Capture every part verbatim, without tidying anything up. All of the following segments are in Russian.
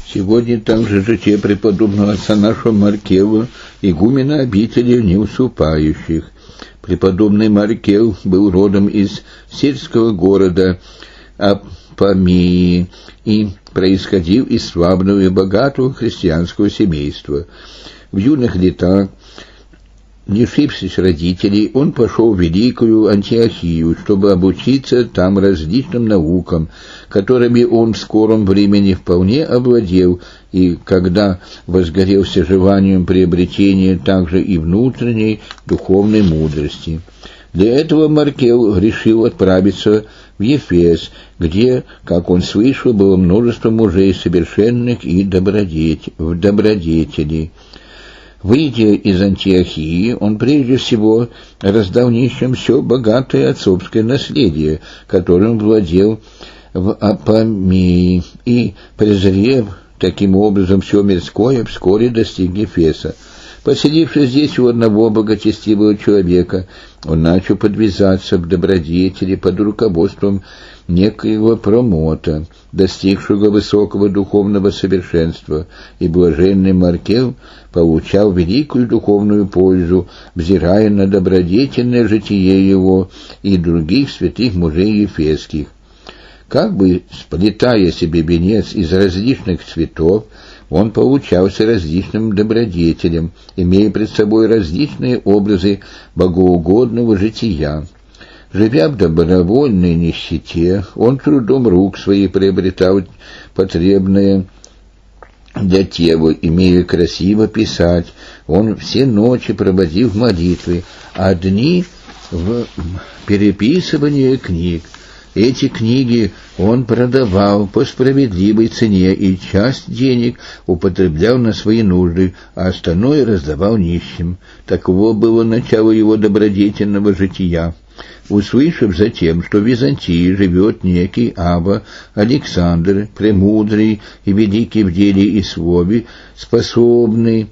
Сегодня также житие преподобного отца нашего Маркела, игумена обители неуступающих. Преподобный Маркел был родом из сельского города Апамии и происходил из славного и богатого христианского семейства. В юных летах, лишившись родителей, он пошел в Великую Антиохию, чтобы обучиться там различным наукам, которыми он в скором времени вполне овладел, и когда возгорелся желанием приобретения также и внутренней духовной мудрости. Для этого Маркел решил отправиться в Ефес, где, как он слышал, было множество мужей совершенных и добродетелей. Выйдя из Антиохии, он прежде всего раздал нищим все богатое отцовское наследие, которым владел в Апамии, и, презрев таким образом все мирское, вскоре достиг Ефеса. Поселившись здесь у одного благочестивого человека, он начал подвязаться в добродетели под руководством некоего промота, достигшего высокого духовного совершенства, и блаженный Маркел получал великую духовную пользу, взирая на добродетельное житие его и других святых мужей ефесских. Как бы сплетая себе венец из различных цветов, он получался различным добродетелем, имея пред собой различные образы богоугодного жития. Живя в добровольной нищете, он трудом рук своих приобретал потребное для тела, имея красиво писать. Он все ночи проводил в молитве, а дни в переписывании книг. Эти книги он продавал по справедливой цене и часть денег употреблял на свои нужды, а остальное раздавал нищим. Таково было начало его добродетельного жития. Услышав затем, что в Византии живет некий Абба Александр, премудрый и великий в деле и слове, способный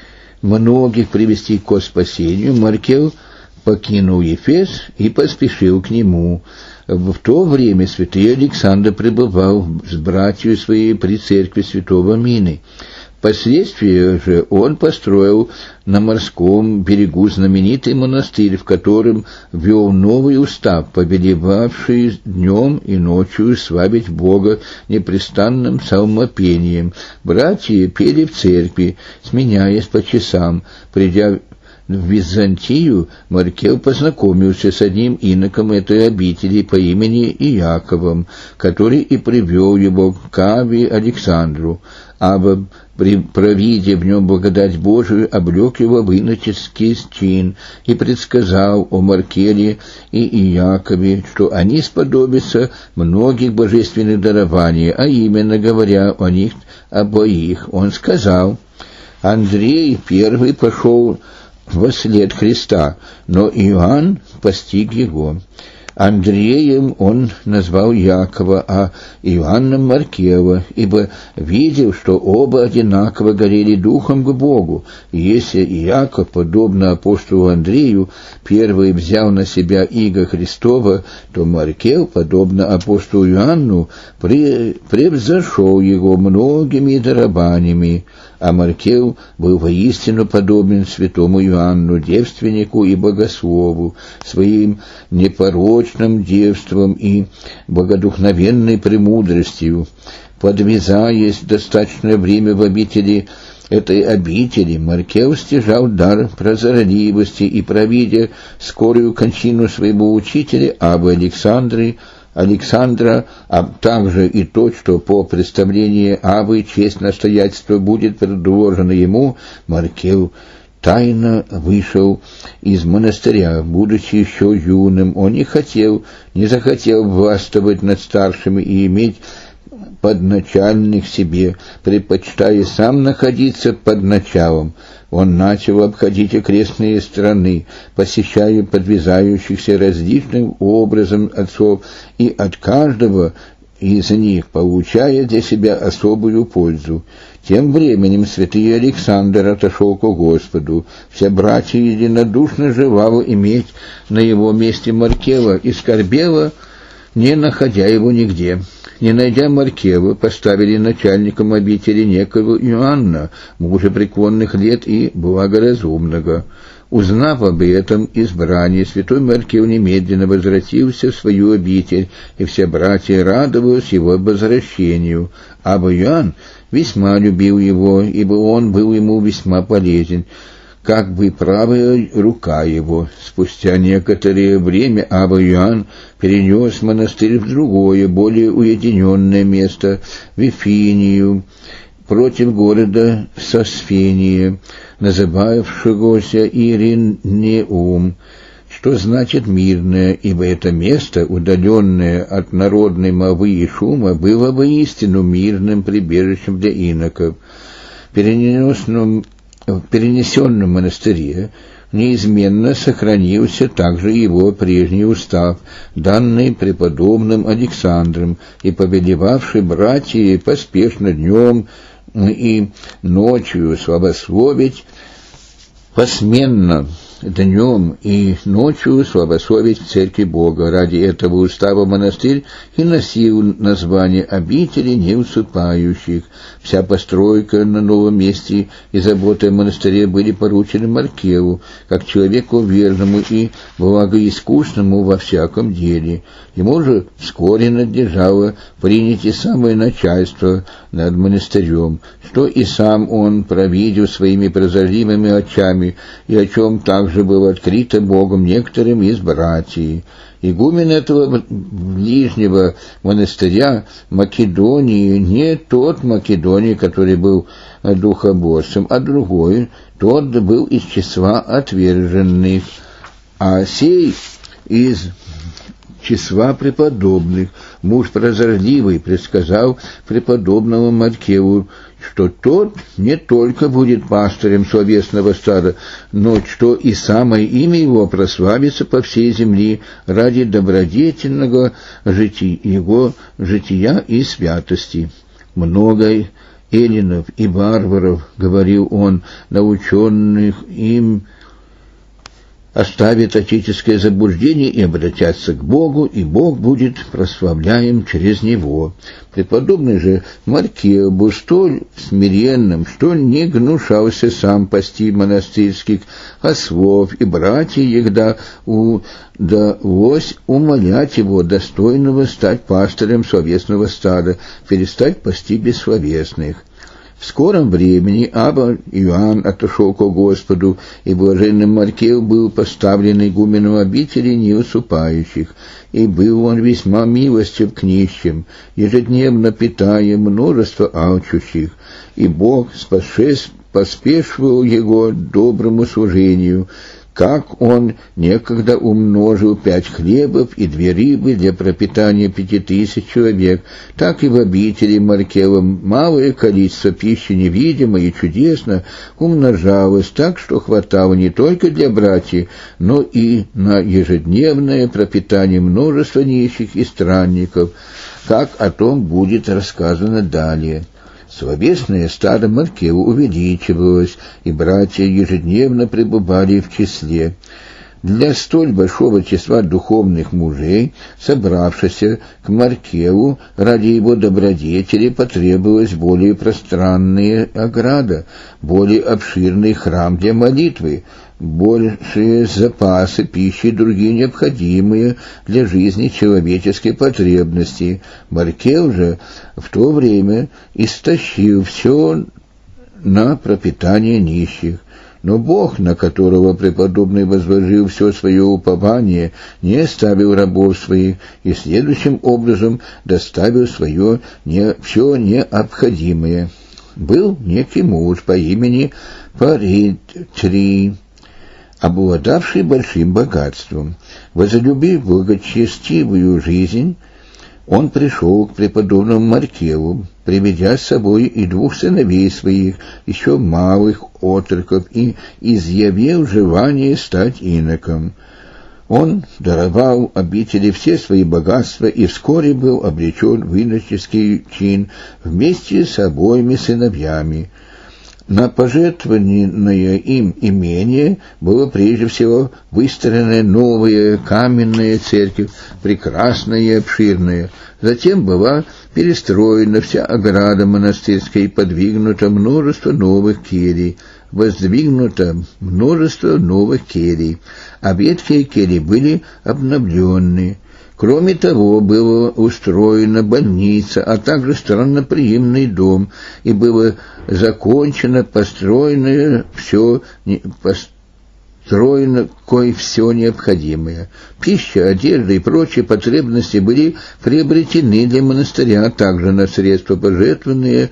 многих привести ко спасению, Маркел покинул Ефес и поспешил к нему. В то время святый Александр пребывал с братьями своей при церкви святого Мины. Впоследствии же он построил на морском берегу знаменитый монастырь, в котором вел новый устав, повелевавший днем и ночью славить Бога непрестанным псалмопением. Братья пели в церкви, сменяясь по часам. Придя в Византию, Маркел познакомился с одним иноком этой обители по имени Иаковом, который и привел его к Аббе Александру. Абба, провидя в нем благодать Божию, облег его в иноческий чин и предсказал о Маркеле и Иакове, что они сподобятся многих божественных дарований, а именно, говоря о них обоих, он сказал: «Андрей первый пошел во след Христа, но Иоанн постиг его. Андреем он назвал Якова, а Иоанном Маркела, ибо видел, что оба одинаково горели духом к Богу. И если Иаков, подобно апостолу Андрею, первый взял на себя иго Христова, то Маркел, подобно апостолу Иоанну, превзошел его многими дарованиями. А Маркел был воистину подобен святому Иоанну, девственнику и богослову, своим непорочным девством и богодухновенной премудростью. Подвязаясь достаточное время в обители этой обители, Маркел стяжал дар прозорливости и, провидя скорую кончину своего учителя Аббы Александры, Александра, а также и то, что по представлению Аббы честь настоятельства будет предложена ему, Маркел тайно вышел из монастыря. Будучи еще юным, он не хотел, не захотел властвовать над старшими и иметь подначальных себе, предпочитая сам находиться под началом. Он начал обходить окрестные страны, посещая подвязающихся различным образом отцов, и от каждого из них получая для себя особую пользу. Тем временем святый Александр отошел ко Господу. Все братья единодушно желали иметь на его месте Маркела и скорбела не находя его нигде. Не найдя Маркева, поставили начальником обители некого Иоанна, мужа преклонных лет и благоразумного. Узнав об этом избрании, святой Маркев немедленно возвратился в свою обитель, и все братья радовались его возвращению. Абба Иоанн весьма любил его, ибо он был ему весьма полезен, как бы правая рука его. Спустя некоторое время Абба Иоанн перенес монастырь в другое, более уединенное место, в Вифинию, против города Сосфения, называвшегося Иринеум, что значит «мирное», ибо это место, удаленное от народной молвы и шума, было воистину мирным прибежищем для иноков. Перенесенном В перенесенном монастыре неизменно сохранился также его прежний устав, данный преподобным Александром и повелевавший братья поспешно днем и ночью славословить, посменно днем и ночью славословить в церкви Бога. Ради этого устава монастырь и носил название обители неусыпающих. Вся постройка на новом месте и забота о монастыре были поручены Маркеву, как человеку верному и благоискусному во всяком деле. Ему же вскоре надлежало принять и самое начальство над монастырем, что и сам он провидел своими прозорливыми очами, и о чем также было открыто Богом некоторым из братьев. Игумен этого ближнего монастыря Македонии не тот Македоний, который был духоборцем, а другой, тот был из числа отверженных, а сей из числа преподобных. Муж прозорливый предсказал преподобному Маркеву, что тот не только будет пастырем словесного стада, но что и самое имя его прославится по всей земле ради добродетельного жития, его жития и святости. Много эллинов и варваров, говорил он, наученных им, оставят отеческое заблуждение и обратятся к Богу, и Бог будет прославляем через него. Преподобный же Маркев был столь смиренным, что не гнушался сам пасти монастырских ослов, и братья егда удалось умолять его, достойного стать пастырем словесного стада, перестать пасти бессловесных. В скором времени Абба Иоанн отошел ко Господу, и блаженный Маркев был поставлен игуменом обители неусыпающих, и был он весьма милостив к нищим, ежедневно питая множество алчущих, и Бог поспешивал его доброму служению, как он некогда умножил пять хлебов и две рыбы для пропитания пяти тысяч человек, так и в обители Маркева малое количество пищи невидимо и чудесно умножалось так, что хватало не только для братьев, но и на ежедневное пропитание множества нищих и странников, как о том будет рассказано далее. Словесное стадо Маркева увеличивалось, и братья ежедневно пребывали в числе. Для столь большого числа духовных мужей, собравшихся к Маркеву ради его добродетели, потребовалась более пространная ограда, более обширный храм для молитвы, большие запасы пищи и другие необходимые для жизни человеческой потребности. Маркев же в то время истощил все на пропитание нищих. Но Бог, на которого преподобный возложил все свое упование, не оставил рабов своих и следующим образом доставил свое не, все необходимое. Был некий муж по имени Паритри, обладавший большим богатством. Возлюбив благочестивую жизнь, он пришел к преподобному Маркеву, приведя с собой и двух сыновей своих, еще малых отроков, и изъявил желание стать иноком. Он даровал обители все свои богатства и вскоре был обречен в иноческий чин вместе с обоими сыновьями. На пожертвованное им имение было прежде всего выстроена новая каменная церковь, прекрасная и обширная. Затем была перестроена вся ограда монастырская и подвигнуто множество новых келий, воздвигнуто множество новых келий, а ветхие кельи были обновлены. Кроме того, была устроена больница, а также странноприимный дом, и было закончено, построено все, построено кое все необходимое. Пища, одежда и прочие потребности были приобретены для монастыря, а также на средства, пожертвованные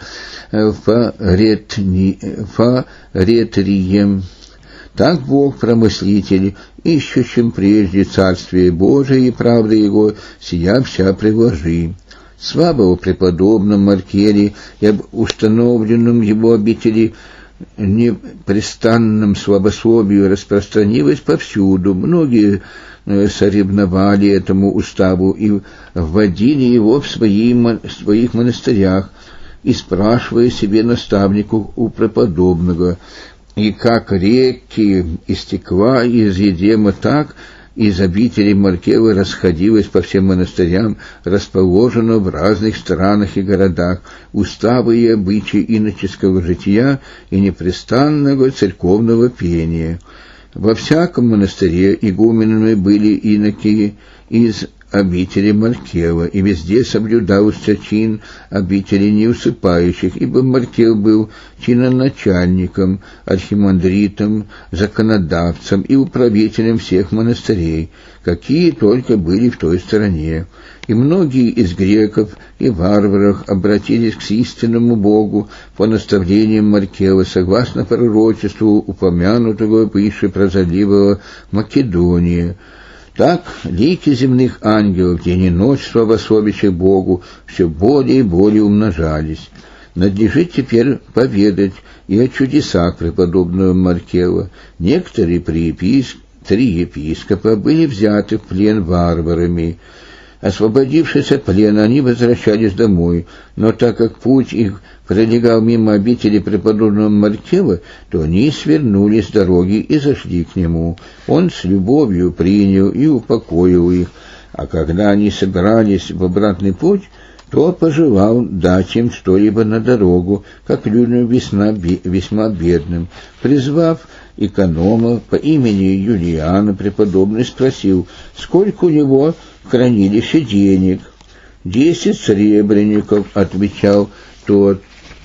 фаретрием. Так Бог промыслитель, ищущим прежде Царствие Божие и правды Его, сия вся приложи. Слава о преподобном Маркеле и об установленном его обители непрестанном славословию распространилась повсюду. Многие соревновали этому уставу и вводили его в свои, своих монастырях, и спрашивая себе наставников у преподобного, и как реки истекла из Едема, так из обители Маркелы расходилась по всем монастырям, расположенным в разных странах и городах, уставы и обычаи иноческого жития и непрестанного церковного пения. Во всяком монастыре игуменами были иноки из обители Маркела, и везде соблюдался чин обители неусыпающих, ибо Маркел был чиноначальником, архимандритом, законодавцем и управителем всех монастырей, какие только были в той стране. И многие из греков и варваров обратились к истинному Богу по наставлениям Маркела, согласно пророчеству, упомянутого выше про заливого Македония. Так лики земных ангелов день и ночь славословящих Богу все более и более умножались. Надлежит теперь поведать и о чудесах преподобного Маркела. Некоторые приеписк... три епископа были взяты в плен варварами. Освободившись от плена, они возвращались домой, но так как путь их пролегал мимо обители преподобного Маркела, то они свернули с дороги и зашли к нему. Он с любовью принял и упокоил их, а когда они собирались в обратный путь, то пожелал дать им что-либо на дорогу, как людям весьма, весьма бедным. Призвав эконома по имени Юлиана, преподобный спросил, сколько у него в хранилище денег. «Десять сребреников», — отвечал тот.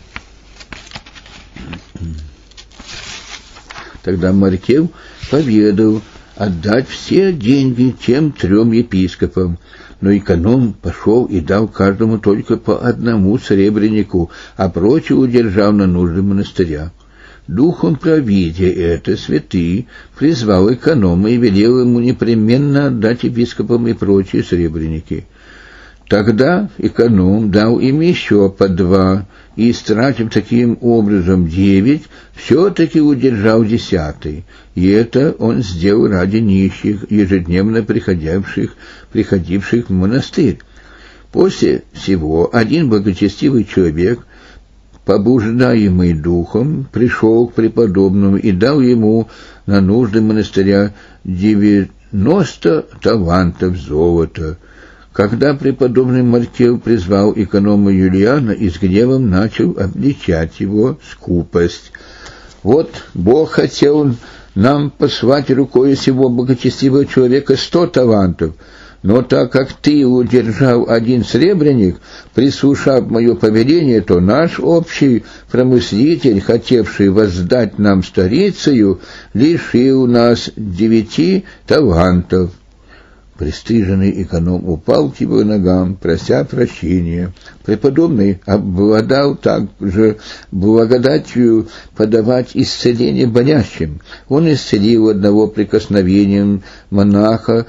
Тогда Маркел поведал отдать все деньги тем трем епископам, но эконом пошел и дал каждому только по одному сребренику, а прочее удержал на нужды монастыря. Духом провидя это, святый призвал эконома и велел ему непременно отдать епископам и прочие сребреники. Тогда эконом дал им еще по два, и, истратив таким образом девять, все-таки удержал десятый, и это он сделал ради нищих, ежедневно приходивших, приходивших в монастырь. После всего один благочестивый человек, побуждаемый духом, пришел к преподобному и дал ему на нужды монастыря девяносто талантов золота. Когда преподобный Маркел призвал эконома Юлиана и с гневом начал обличать его скупость. «Вот Бог хотел нам послать рукой сего благочестивого человека сто талантов, но так как ты удержал один сребреник, прислушав мое повеление, то наш общий промыслитель, хотевший воздать нам старицею, лишил нас девяти талантов». Пристыженный эконом упал к его ногам, прося прощения. Преподобный обладал также благодатью подавать исцеление болящим. Он исцелил одного прикосновением монаха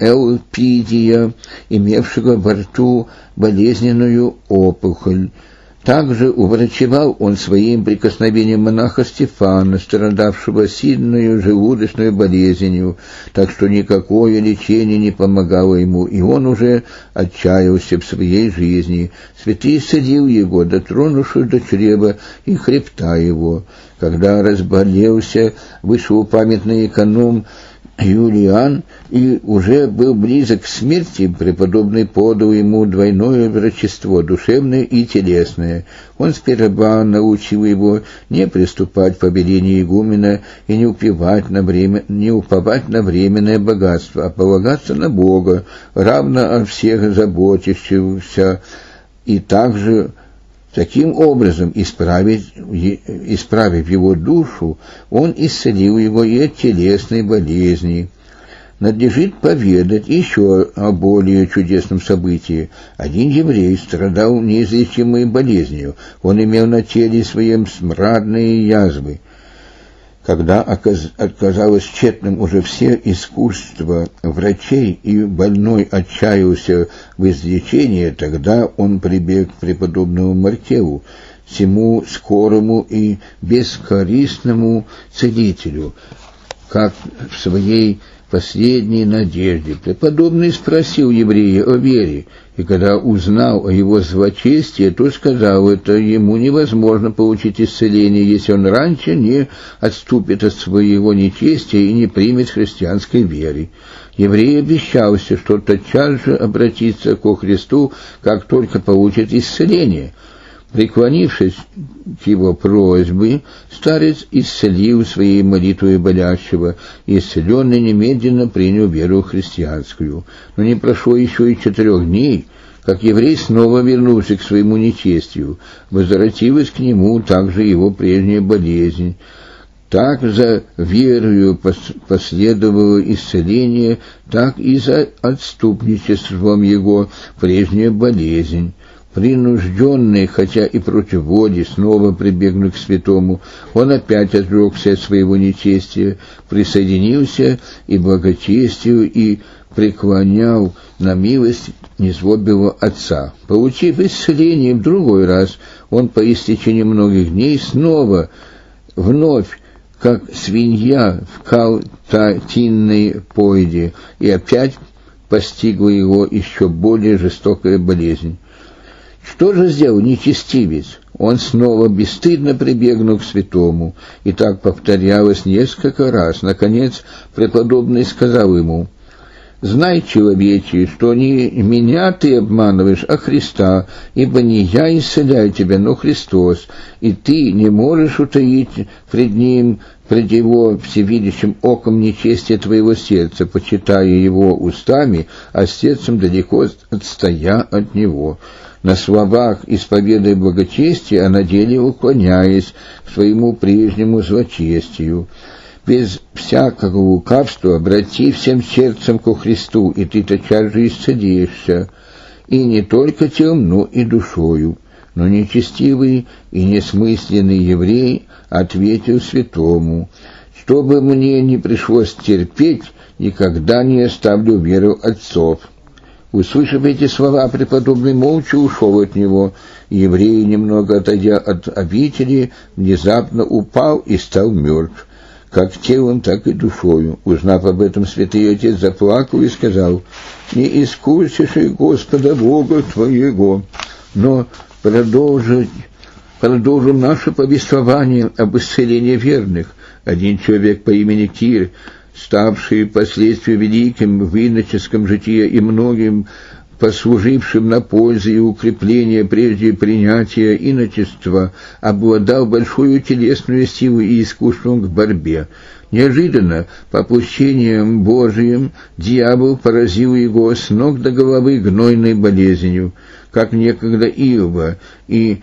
Элпидия, имевшего во рту болезненную опухоль. Также уврачевал он своим прикосновением монаха Стефана, страдавшего сильной желудочной болезнью, так что никакое лечение не помогало ему, и он уже отчаялся в своей жизни. Святый исцелил его, дотронувшись до чрева и хребта его. Когда разболелся вышеупамятный эконом Юлиан и уже был близок к смерти, преподобный подал ему двойное врачество, душевное и телесное. Он сперва научил его не приступать к повелению игумена и не уповать на время, не уповать на временное богатство, а полагаться на Бога, равно о всех заботящихся, и также таким образом, исправить, исправив его душу, он исцелил его и от телесной болезни. Надлежит поведать еще о более чудесном событии. Один еврей страдал неизлечимой болезнью. Он имел на теле своем смрадные язвы. Когда оказалось тщетным уже все искусства врачей, и больной отчаялся в излечении, тогда он прибег к преподобному Маркеву, всему скорому и бескорыстному целителю, как в своей последней надежде. Преподобный спросил еврея о вере, и когда узнал о его злочестии, то сказал, это ему невозможно получить исцеление, если он раньше не отступит от своего нечестия и не примет христианской веры. Еврей обещался, что тотчас же обратится ко Христу, как только получит исцеление. Преклонившись к его просьбе, старец исцелил своей молитвой болящего, и исцеленный немедленно принял веру христианскую. Но не прошло еще и четырех дней, как еврей снова вернулся к своему нечестию. Возвратилась к нему также его прежняя болезнь. Так за верою последовало исцеление, так и за отступничеством его прежняя болезнь. Принужденный, хотя и против воли, снова прибегнув к святому, он опять отрекся от своего нечестия, присоединился и благочестию и преклонял на милость незлобивого отца. Получив исцеление в другой раз, он по истечении многих дней снова, вновь, как свинья в калтатинной пойде, и опять постигла его еще более жестокая болезнь. Что же сделал нечестивец? Он снова бесстыдно прибегнул к святому, и так повторялось несколько раз. Наконец преподобный сказал ему: «Знай, человече, что не меня ты обманываешь, а Христа, ибо не я исцеляю тебя, но Христос, и ты не можешь утаить пред Ним, пред Его всевидящим оком нечестие твоего сердца, почитая Его устами, а сердцем далеко отстоя от Него». На словах исповедуя благочестие, а на деле уклоняясь к своему прежнему злочестию. Без всякого лукавства обрати всем сердцем ко Христу, и ты тотчас же исцелишься, и не только телом, но и душою. Но нечестивый и несмысленный еврей ответил святому: «Чтобы мне не пришлось терпеть, никогда не оставлю веру отцов». Услышав эти слова, преподобный молча ушел от него. Еврей, немного отойдя от обители, внезапно упал и стал мертв, как телом, так и душою. Узнав об этом, святый отец заплакал и сказал: «Не искусишь Господа Бога твоего». Но продолжить, продолжим наше повествование об исцелении верных. Один человек по имени Кир, ставший впоследствии великим в иноческом житии и многим послужившим на пользу и укрепление прежде принятия иночества, обладал большой телесной силой и искусством к борьбе. Неожиданно, попущением Божиим, дьявол поразил его с ног до головы гнойной болезнью, как некогда Иова, и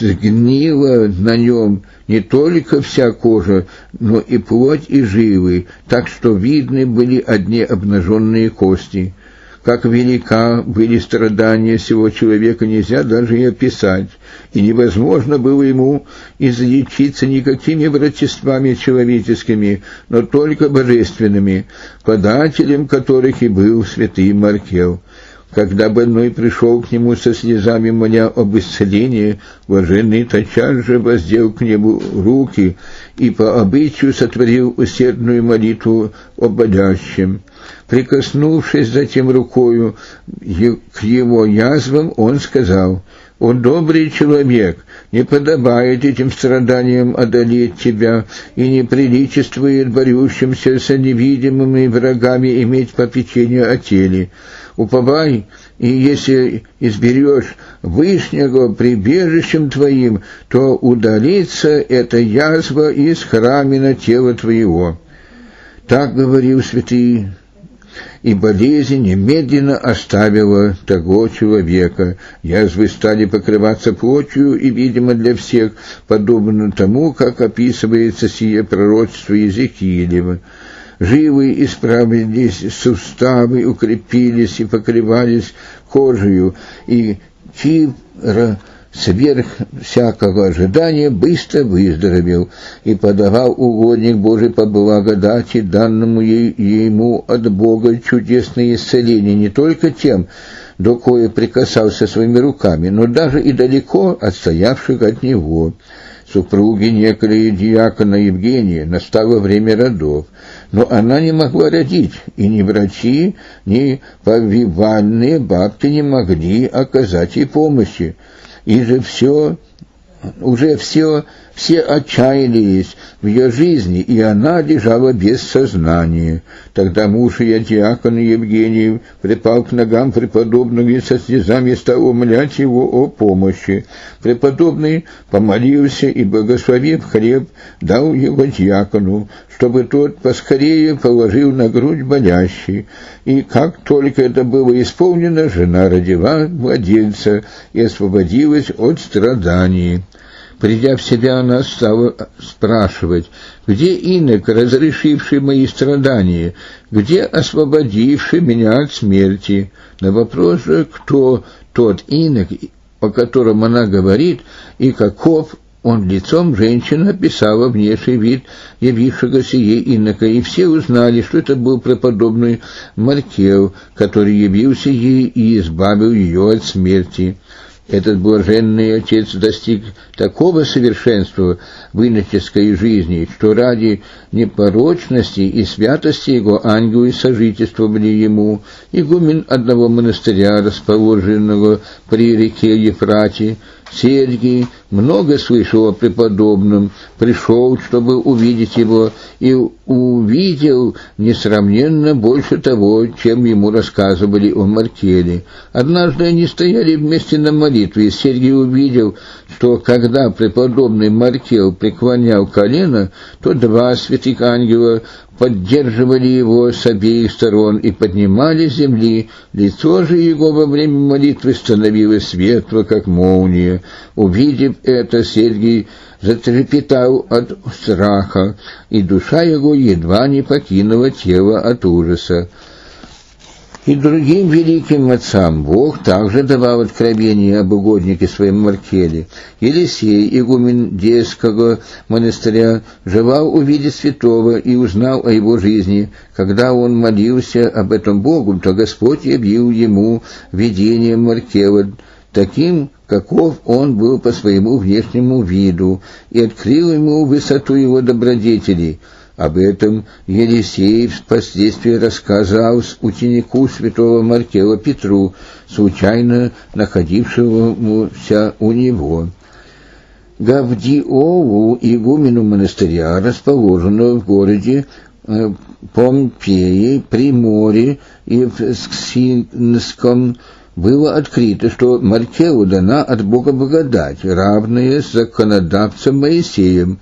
сгнила на нем не только вся кожа, но и плоть и жилы, так что видны были одни обнаженные кости. Как велика были страдания сего человека, нельзя даже и описать, и невозможно было ему излечиться никакими врачествами человеческими, но только божественными, подателем которых и был святый Маркел. Когда больной пришел к нему со слезами, моля об исцелении, блаженный тотчас же воздел к небу руки и по обычаю сотворил усердную молитву о болящем. Прикоснувшись затем рукою к его язвам, он сказал: «О добрый человек, не подобает этим страданиям одолеть тебя, и не приличествует борющимся с невидимыми врагами иметь попечение о теле. Уповай, и если изберешь Вышнего прибежищем твоим, то удалится эта язва из храмина тела твоего». Так говорил святый, и болезнь немедленно оставила того человека. Язвы стали покрываться плотью, и, видимо, для всех, подобно тому, как описывается сие пророчество Иезекиилева. Жилы исправились, суставы укрепились и покрывались кожею, и Кипра сверх всякого ожидания быстро выздоровел, и подавал угодник Божий по благодати, данному ему от Бога, чудесное исцеление не только тем, до кое прикасался своими руками, но даже и далеко отстоявших от него. Супруги некоторые диакона Евгения настало время родов, но она не могла родить, и ни врачи, ни повивальные бабки не могли оказать ей помощи. И же все, уже все, все отчаялись в ее жизни, и она лежала без сознания. Тогда муж ее, диакон Евгений, припал к ногам преподобного и со слезами стал умолять его о помощи. Преподобный помолился и, благословив хлеб, дал его диакону, чтобы тот поскорее положил на грудь болящий. И как только это было исполнено, жена родила младенца и освободилась от страданий. Придя в себя, она стала спрашивать: «Где инок, разрешивший мои страдания? Где освободивший меня от смерти?» На вопрос же, кто тот инок, о котором она говорит, и каков он лицом, женщина описала внешний вид явившегося ей инока, и все узнали, что это был преподобный Маркел, который явился ей и избавил ее от смерти. Этот блаженный отец достиг такого совершенства в иноческой жизни, что ради непорочности и святости его ангелы сожительствовали ему. Игумен одного монастыря, расположенного при реке Ефрате, Сергий, много слышал о преподобном, пришел, чтобы увидеть его, и увидел несравненно больше того, чем ему рассказывали о Маркеле. Однажды они стояли вместе на молитве, и Сергий увидел, что когда преподобный Маркел преклонял колено, то два святых ангела поддерживали его с обеих сторон и поднимали с земли. Лицо же его во время молитвы становилось светло, как молния. Увидев это, Сергий затрепетал от страха, и душа его едва не покинула тело от ужаса. И другим великим отцам Бог также давал откровение об угоднике своем Маркеле. Елисей, игумен Дейского монастыря, желал увидеть святого и узнал о его жизни. Когда он молился об этом Богу, то Господь явил ему видение Маркела, таким, каков он был по своему внешнему виду, и открыл ему высоту его добродетелей. Об этом Елисей впоследствии рассказал ученику святого Маркела Петру, случайно находившемуся у него. Гавдиову, игумену монастыря, расположенного в городе Помпеи при море и в Сксинском, было открыто, что Маркелу дана от Бога благодать, равная с законодавцем Моисеем.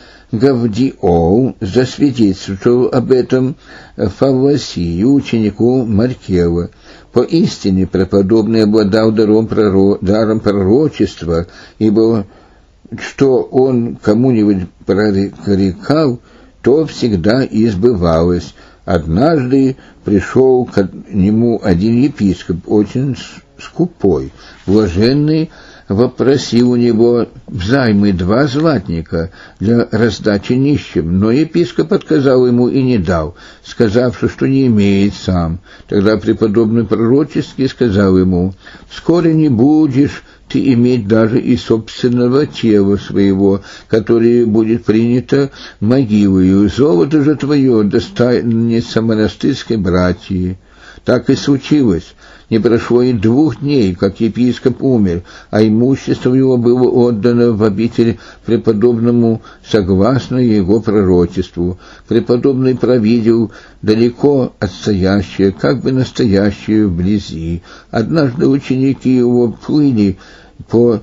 Гавдиол засвидетельствовал об этом Фаввасию, ученику Маркела. Поистине преподобный обладал даром, проро... даром пророчества, ибо что он кому-нибудь прорекал, то всегда и сбывалось. Однажды пришел к нему один епископ, очень скупой, блаженный вопросил у него взаймы два златника для раздачи нищим, но епископ отказал ему и не дал, сказавши, что не имеет сам. Тогда преподобный пророчески сказал ему: «Вскоре не будешь ты иметь даже и собственного тела своего, которое будет принято могилою. Золото же твое достанется монастырской братьи». Так и случилось. Не прошло и двух дней, как епископ умер, а имущество его было отдано в обитель преподобному согласно его пророчеству. Преподобный провидел далеко отстоящее, как бы настоящее вблизи. Однажды ученики его плыли по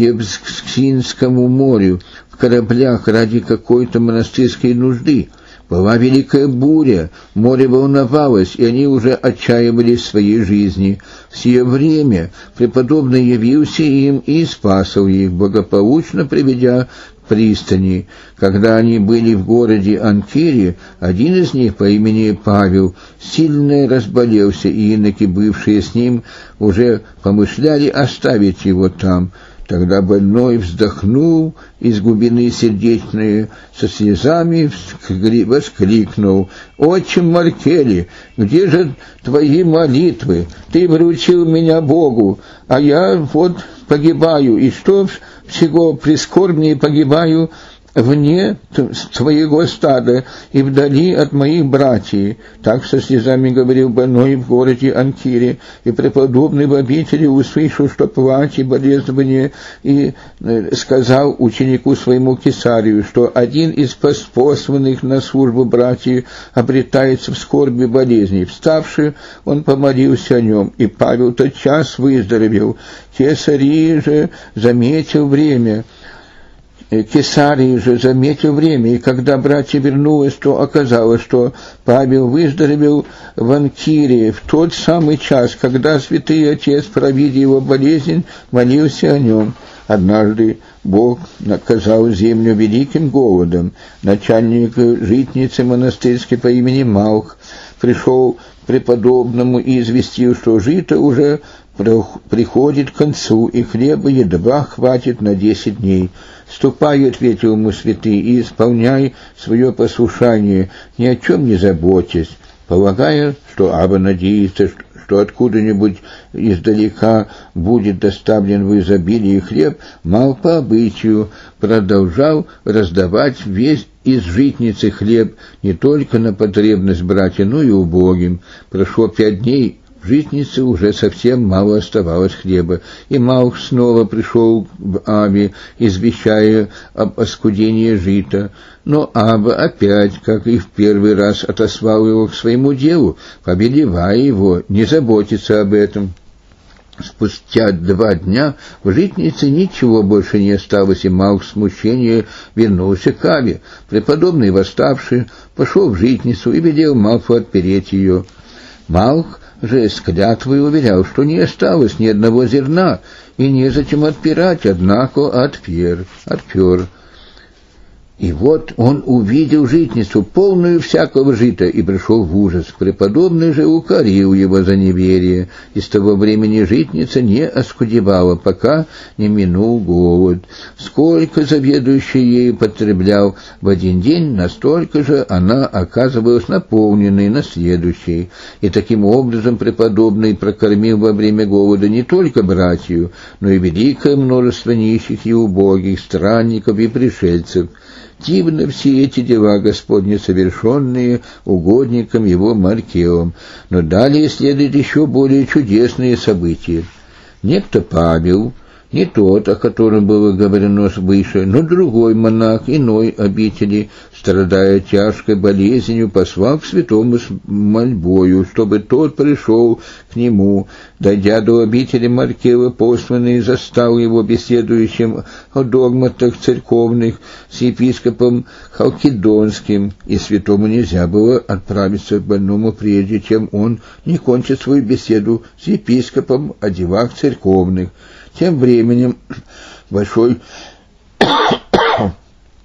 Евксинскому морю в кораблях ради какой-то монастырской нужды. Была великая буря, море волновалось, и они уже отчаивались в своей жизни. В сие время преподобный явился им и спасал их, благополучно приведя к пристани. Когда они были в городе Анкире, один из них по имени Павел сильно разболелся, и иноки, бывшие с ним, уже помышляли оставить его там. Тогда больной вздохнул из глубины сердечной, со слезами воскликнул: «Отче Маркели, где же твои молитвы? Ты вручил меня Богу, а я вот погибаю, и что всего прискорбнее погибаю вне твоего стада и вдали от моих братьев». Так со слезами говорил больной в городе Анкире, и преподобный в обители услышал, что плач и болезнь, и сказал ученику своему Кесарию, что один из посланных на службу братьев обретается в скорби болезни. Вставши, он помолился о нем, и Павел тотчас выздоровел. Кесарий же заметил время, Кесарий же заметил время, и когда братья вернулись, то оказалось, что Павел выздоровел в Анкире в тот самый час, когда святый отец, провидя его болезнь, молился о нем. Однажды Бог наказал землю великим голодом. Начальник житницы монастырской по имени Малх пришел к преподобному и известил, что жито уже приходит к концу, и хлеба едва хватит на десять дней. «Ступай, — ответил ему святый, — и исполняй свое послушание, ни о чем не заботясь». Полагая, что Аба надеется, что откуда-нибудь издалека будет доставлен в изобилии хлеб, Мал по обычаю продолжал раздавать весь из житницы хлеб не только на потребность братья, но и убогим. Прошло пять дней, в житнице уже совсем мало оставалось хлеба, и Малх снова пришел в Абе, извещая об оскудении жита. Но Аба опять, как и в первый раз, отослал его к своему делу, повелевая его не заботиться об этом. Спустя два дня в житнице ничего больше не осталось, и Малх в смущении вернулся к Абе. Преподобный, восставший, пошел в житницу и велел Малху отпереть ее. Малх же с клятвой уверял, что не осталось ни одного зерна, и незачем отпирать, однако отпер, отпер. И вот он увидел житницу, полную всякого жита, и пришел в ужас. Преподобный же укорил его за неверие, и с того времени житница не оскудевала, пока не минул голод. Сколько заведующий ею потреблял в один день, настолько же она оказывалась наполненной на следующий. И таким образом преподобный прокормил во время голода не только братью, но и великое множество нищих и убогих, странников и пришельцев. Дивно все эти дела Господни, совершенные угодником его Маркелом, но далее следуют еще более чудесные события. Некто Павел, не тот, о котором было говорено выше, но другой монах иной обители, страдая тяжкой болезнью, послал к святому с мольбою, чтобы тот пришел к нему. Дойдя до обители Маркела, посланный застал его беседующим о догматах церковных с епископом Халкидонским, и святому нельзя было отправиться к больному, прежде чем он не кончит свою беседу с епископом о делах церковных. Тем временем большой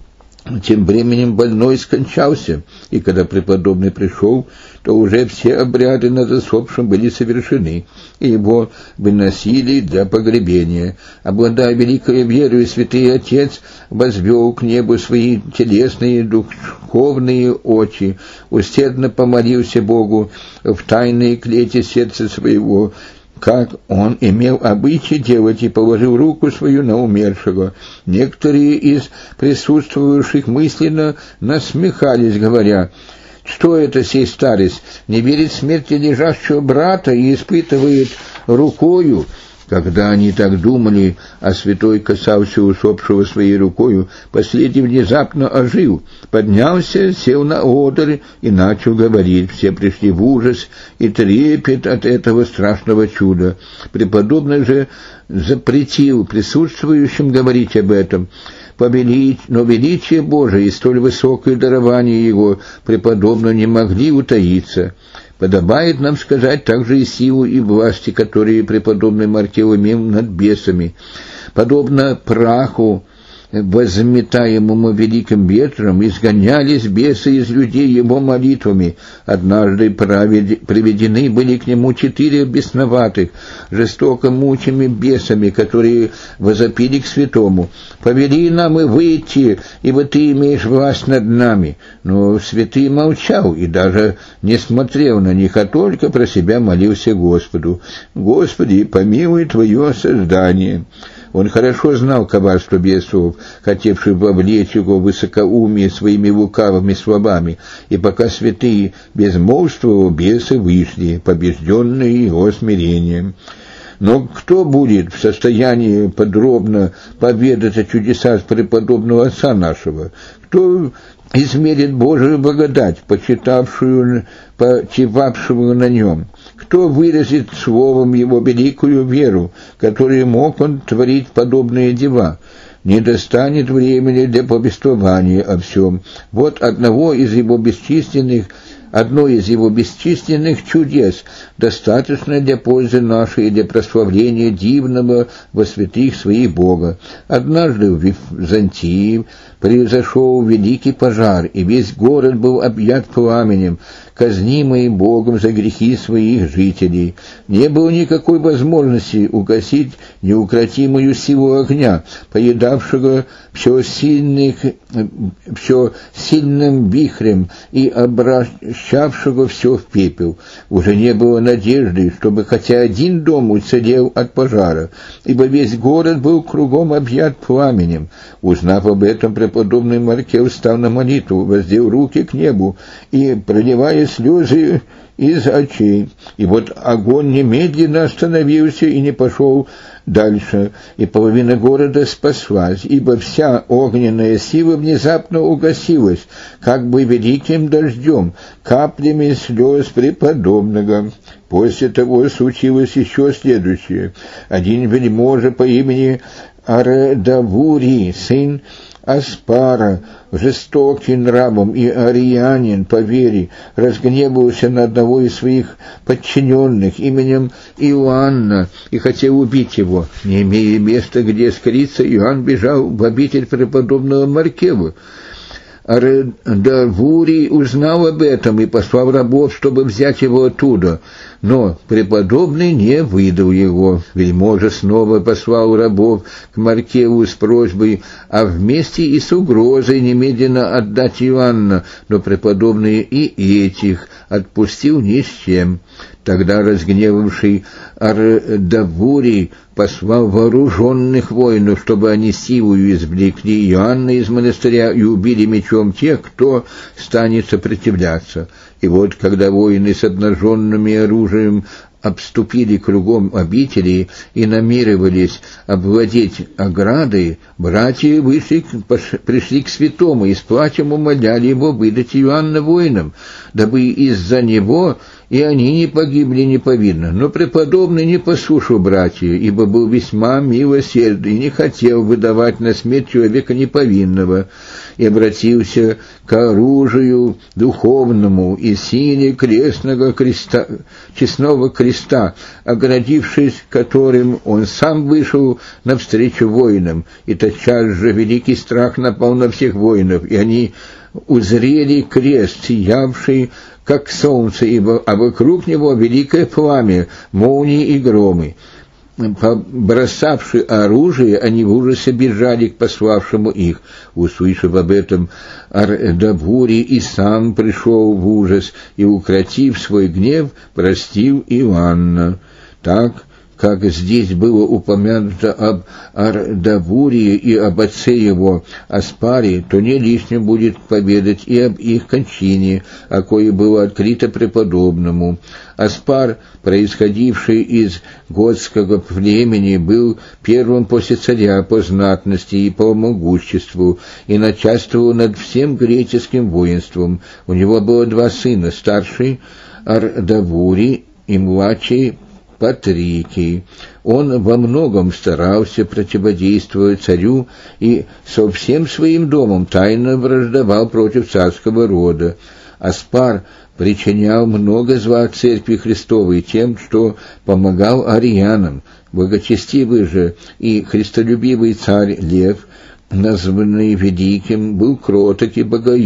Тем временем больной скончался, и когда преподобный пришел, то уже все обряды над усопшим были совершены, и его выносили для погребения. Обладая великой верой, святый отец возвел к небу свои телесные духовные очи, усердно помолился Богу в тайной клете сердца своего, как он имел обычай делать, и положил руку свою на умершего. Некоторые из присутствующих мысленно насмехались, говоря: что это сей старец, не верит в смерти лежащего брата и испытывает рукою? Когда они так думали, а святой касался усопшего своей рукою, последний внезапно ожил, поднялся, сел на одр и начал говорить. Все пришли в ужас и трепет от этого страшного чуда. Преподобный же запретил присутствующим говорить об этом. Повелить, но величие Божие и столь высокое дарование Его преподобно не могли утаиться. Подобает нам сказать также и силу и власти, которые преподобный Маркел имел над бесами. Подобно праху, возметаемому великим ветром, изгонялись бесы из людей его молитвами. Однажды приведены были к нему четыре бесноватых, жестоко мучимыми бесами, которые возопили к святому: «Повели нам и выйти, ибо ты имеешь власть над нами». Но святый молчал и даже не смотрел на них, а только про себя молился Господу: «Господи, помилуй Твое создание». Он хорошо знал коварство бесов, хотевших вовлечь его в высокоумие своими лукавыми словами, и пока святые безмолвствовали, бесы вышли, побежденные его смирением. Но кто будет в состоянии подробно поведать о чудесах преподобного отца нашего? Кто измерит Божию благодать, почитавшую, почивавшую на нем? Кто выразит словом его великую веру, которой мог он творить подобные дела? Не достанет времени для повествования о всем. Вот одного из его бесчисленных Одно из его бесчисленных чудес достаточно для пользы нашей и для прославления дивного во святых своих Бога. Однажды в Византии произошел великий пожар, и весь город был объят пламенем, казнимый Богом за грехи своих жителей. Не было никакой возможности угасить неукротимую силу огня, поедавшего все, сильных, все сильным вихрем и обращавшего все в пепел. Уже не было надежды, чтобы хотя один дом уцелел от пожара, ибо весь город был кругом объят пламенем. Узнав об этом, преподобный Маркел встал на молитву, воздел руки к небу и, проливая слезы из очей, и вот огонь немедленно остановился и не пошел дальше, и половина города спаслась, ибо вся огненная сила внезапно угасилась, как бы великим дождем, каплями слез преподобного. После того случилось еще следующее. Один вельможа по имени Ардавури, сын Аспара, жестокий нравом и ариянин по вере, разгневался на одного из своих подчиненных именем Иоанна и хотел убить его. Не имея места, где скрыться, Иоанн бежал в обитель преподобного Маркела. Ардавурий узнал об этом и послал рабов, чтобы взять его оттуда. Но преподобный не выдал его. Вельможа снова послал рабов к Маркелу с просьбой, а вместе и с угрозой немедленно отдать Иоанна, но преподобный и этих отпустил ни с чем. Тогда разгневавший Ардавурий послал вооруженных воинов, чтобы они силою извлекли Иоанна из монастыря и убили мечом тех, кто станет сопротивляться. И вот, когда воины с обнаженными оружием обступили кругом обители и намеревались обвладеть оградой, братья вышли, пришли к святому и с плачем умоляли его выдать Иоанна воинам, дабы из-за него и они не погибли неповинно. Но преподобный не послушал братья, ибо был весьма милосердный и не хотел выдавать на смерть человека неповинного, и обратился к оружию духовному и силе крестного креста, честного креста, оградившись которым он сам вышел навстречу воинам, и тотчас же великий страх напал на всех воинов, и они узрели крест, сиявший как солнце, ибо, а вокруг него великое пламя, молнии и громы. Побросавши оружие, они в ужасе бежали к пославшему их. Услышав об этом, Ардабури и сам пришел в ужас, и, укротив свой гнев, простил Иоанна. Так, как здесь было упомянуто об Ардабурии и об отце его Аспаре, то не лишним будет поведать и об их кончине, о кое было открыто преподобному. Аспар, происходивший из готского племени, был первым после царя по знатности и по могуществу, и начальствовал над всем греческим воинством. У него было два сына, старший Ардабури и младший Патрикий. Он во многом старался противодействовать царю и со всем своим домом тайно враждовал против царского рода. Аспар причинял много зла Церкви Христовой тем, что помогал ариянам. Благочестивый же и христолюбивый царь Лев, названный великим, был кроток и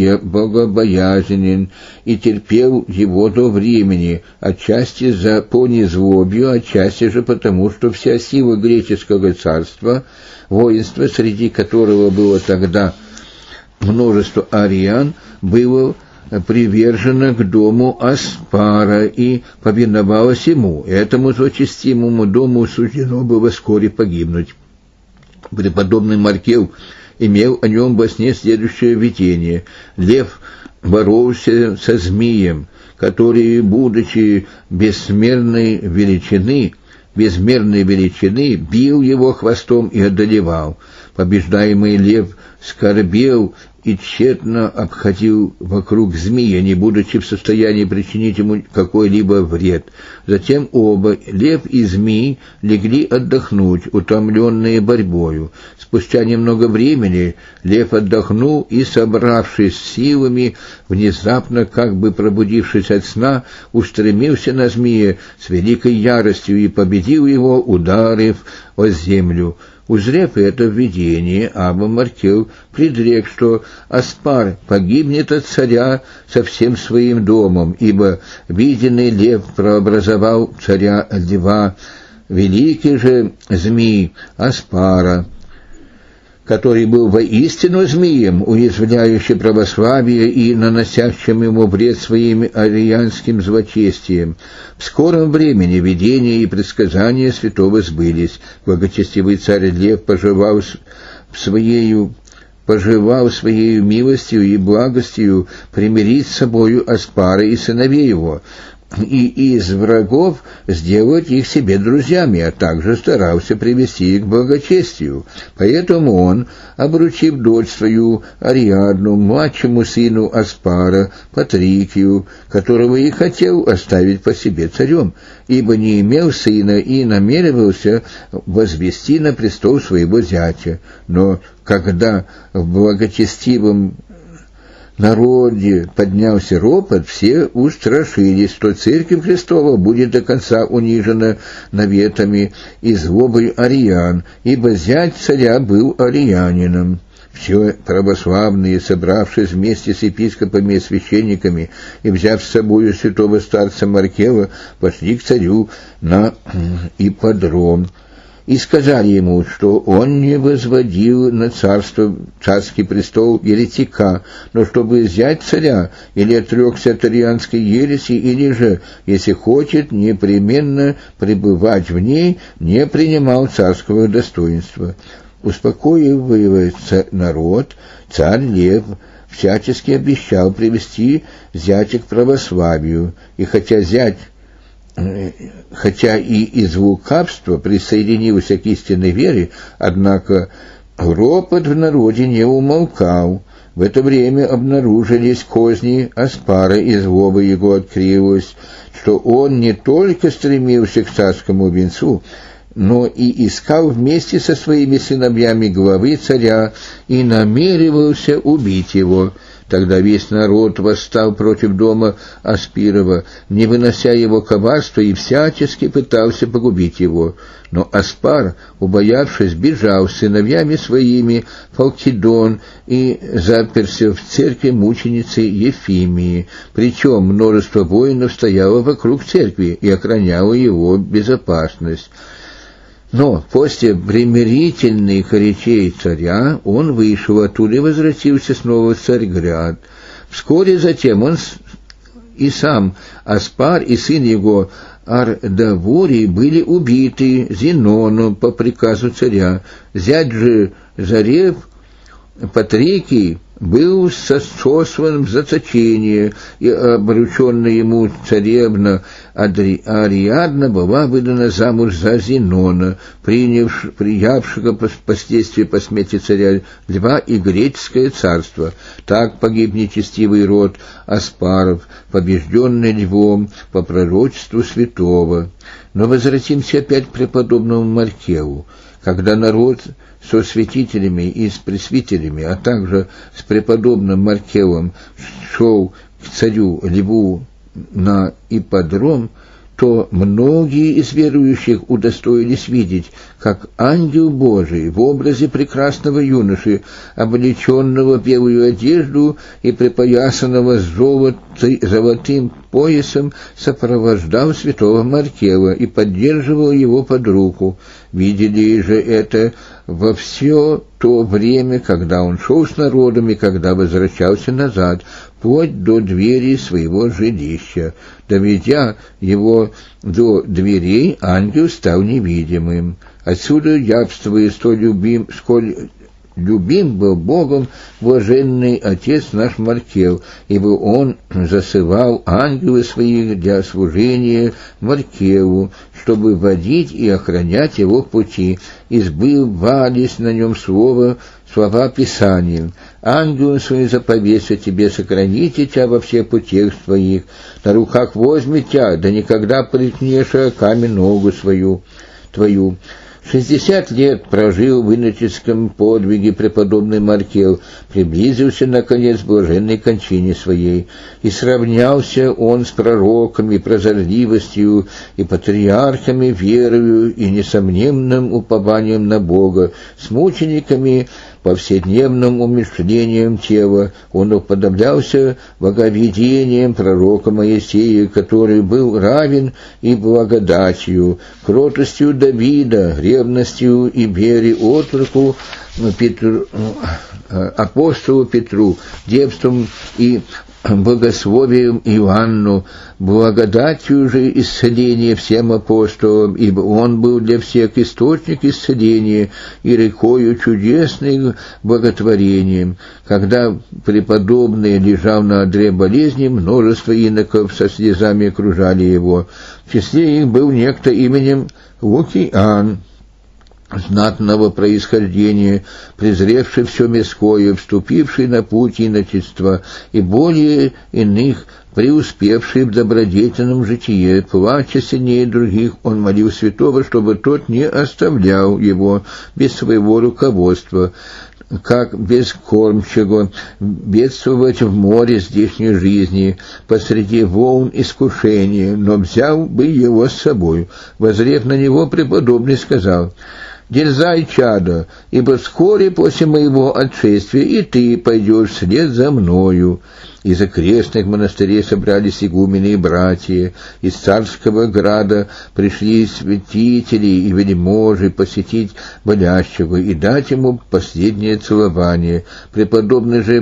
богобоязнен, и терпел его до времени, отчасти за понезлобью, отчасти же потому, что вся сила греческого царства, воинство, среди которого было тогда множество ариан, было привержено к дому Аспара и повиновалось ему. Этому злочестимому дому суждено было вскоре погибнуть. Преподобный Маркел имел о нем во сне следующее видение. Лев боролся со змеем, который, будучи бессмерной величины, безмерной величины, бил его хвостом и одолевал. Побеждаемый лев скорбел и тщетно обходил вокруг змея, не будучи в состоянии причинить ему какой-либо вред. Затем оба, лев и змей, легли отдохнуть, утомленные борьбою. Спустя немного времени лев отдохнул и, собравшись силами, внезапно, как бы пробудившись от сна, устремился на змея с великой яростью и победил его, ударив о землю. Узрев это видение, Абба Маркел предрек, что Аспар погибнет от царя со всем своим домом, ибо виденный лев прообразовал царя Льва, великий же змей Аспара, который был воистину змеем, уязвляющим православие и наносящим ему вред своим ариянским злочестием. В скором времени видения и предсказания святого сбылись. Благочестивый царь Лев пожелал своею пожелал своей милостью и благостью примирить с собою Аспара и сыновей его, и из врагов сделать их себе друзьями, а также старался привести их к благочестию. Поэтому он, обручив дочь свою Ариадну, младшему сыну Аспара, Патрикию, которого и хотел оставить по себе царем, ибо не имел сына и намеревался возвести на престол своего зятя. Но когда в благочестивом народе поднялся ропот, все устрашились, что Церковь Христова будет до конца унижена наветами и злобой ариан, ибо зять царя был арианином. Все православные, собравшись вместе с епископами и священниками и взяв с собою святого старца Маркела, пошли к царю на ипподром и сказали ему, что он не возводил на царство, царский престол еретика, но чтобы взять царя, или отрекся от арианской ереси, или же, если хочет непременно пребывать в ней, не принимал царского достоинства. Успокоивая народ, царь Лев всячески обещал привести зятя к православию, и хотя зять хотя и из лукавства присоединился к истинной вере, однако ропот в народе не умолкал. В это время обнаружились козни Аспара, и злоба его открылась. что он не только стремился к царскому венцу, но и искал вместе со своими сыновьями главы царя и намеревался убить его. Тогда весь народ восстал против дома Аспирова, не вынося его коварства, и всячески пытался погубить его. Но Аспар, убоявшись, бежал с сыновьями своими в Халкидон и заперся в церкви мученицы Ефимии. Причем множество воинов стояло вокруг церкви и охраняло его безопасность. Но после примирительных речей царя он вышел оттуда и возвратился снова в Царьград. Вскоре затем он и сам Аспар и сын его Ардавурий были убиты Зеноном по приказу царя. Зять же Зарев Патрикий был сослан в заточение, и обрученная ему царевна Адри... Ариадна была выдана замуж за Зенона, принявшего, приявшего последствия по смерти царя Льва и греческое царство. Так погиб нечестивый род Аспаров, побежденный Львом по пророчеству святого. Но возвратимся опять к преподобному Маркелу. Когда народ со святителями и с пресвитерями, а также с преподобным Маркелом шел к царю Льву на ипподром, то многие из верующих удостоились видеть, как ангел Божий в образе прекрасного юноши, облеченного в белую одежду и припоясанного золотым поясом, сопровождал святого Маркела и поддерживал его под руку. Видели же это во все то время, когда он шел с народом и когда возвращался назад, вплоть до двери своего жилища. Доведя его до дверей, ангел стал невидимым. Отсюда явствует, столь любим, сколь любим был Богом блаженный отец наш Маркел, ибо он засылал ангелы своих для служения Маркелу, чтобы водить и охранять его пути, и сбывались на нем слова, слова Писания. Ангелом своим заповедься тебе сохранить тебя во всех путях своих, на руках возьмет тебя, да никогда приткнешь о камень ногу свою твою. Шестьдесят лет прожил в иноческом подвиге преподобный Маркел, приблизился, наконец, к блаженной кончине своей, и сравнялся он с пророками прозорливостью и патриархами верою и несомненным упованием на Бога, с мучениками повседневным умерщвлением тела. Он уподоблялся боговедением пророка Моисея, который был равен и благодатью, кротостью Давида, ревностью и вере отроку Петру, апостолу Петру, девством и богословием Иоанну, благодатью же исцеления всем апостолам, ибо он был для всех источник исцеления и рекою чудесным благотворением. Когда преподобный лежал на одре болезни, множество иноков со слезами окружали его. В числе их был некто именем Лукиан, знатного происхождения, презревший все мирское, вступивший на путь иночества и более иных, преуспевший в добродетельном житие. Плача сильнее других, он молил святого, чтобы тот не оставлял его без своего руководства, как без кормчего, бедствовать в море здешней жизни, посреди волн искушения, но взял бы его с собой. Воззрев на него, преподобный сказал: «Дерзай, чадо, ибо вскоре после моего отшествия и ты пойдешь вслед за мною». Из окрестных монастырей собрались игумены и братья, из царского града пришли святители и вельможи посетить болящего и дать ему последнее целование. Преподобный же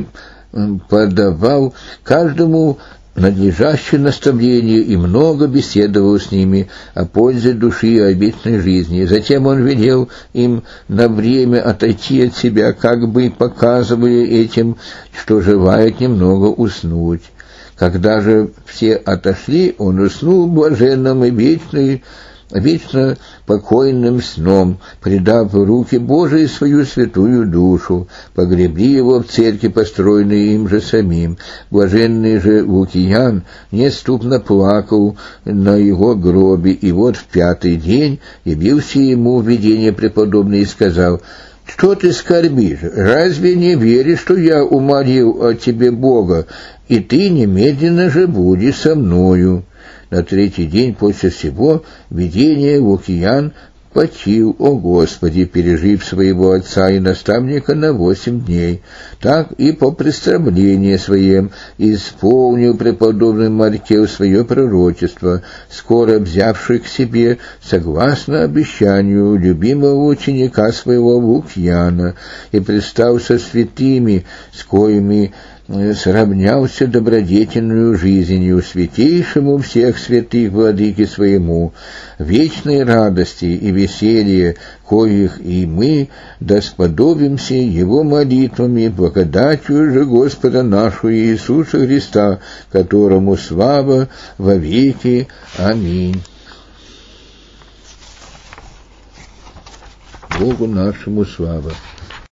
подавал каждому надлежащее наставление и много беседовал с ними о пользе души и о вечной жизни. Затем он велел им на время отойти от себя, как бы показывая этим, что желает немного уснуть. Когда же все отошли, он уснул блаженным и вечной вечно покойным сном, предав в руки Божии свою святую душу, погребли его в церкви, построенной им же самим. Блаженный же Лукиан неотступно плакал на его гробе, и вот в пятый день явился ему в видение преподобный и сказал: «Что ты скорбишь? Разве не веришь, что я умолил о тебе Бога, и ты немедленно же будешь со мною?» На третий день после всего видения Лукиан почил, о Господи, пережив своего отца и наставника на восемь дней. Так и по представлении своем исполнил преподобный Маркел свое пророчество, скоро взявший к себе, согласно обещанию любимого ученика своего Лукьяна, и предстал со святыми, с коими сравнялся добродетельную жизнью, святейшему всех святых владыке своему, вечной радости и веселье, коих и мы досподобимся его молитвами, благодатью же Господа нашего Иисуса Христа, которому слава во веки. Аминь. Богу нашему слава.